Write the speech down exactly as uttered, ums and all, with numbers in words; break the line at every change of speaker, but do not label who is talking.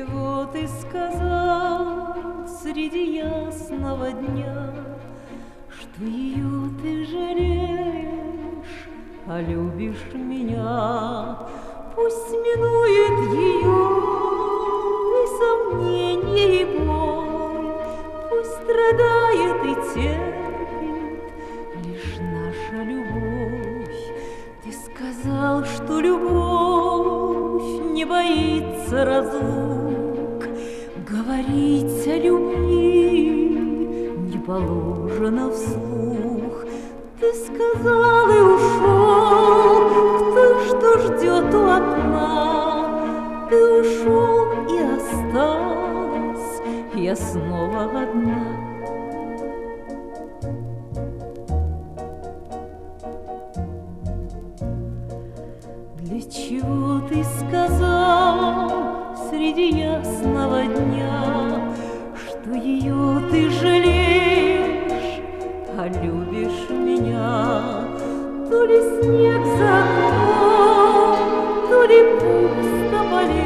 чего ты сказал среди ясного дня, что ее ты жалеешь, а любишь меня? Пусть минует ее и сомнение, и боль, пусть страдает и терпит лишь наша любовь. Ты сказал, что любовь не боится разлук, говорить о любви не положено вслух. Ты сказал и ушел, кто что ждет у окна. Ты ушел и осталась я снова одна. Для чего ты сказал среди ясного дня, что ее ты жалеешь, а любишь меня? То ли снег за окном, то ли пусто поле,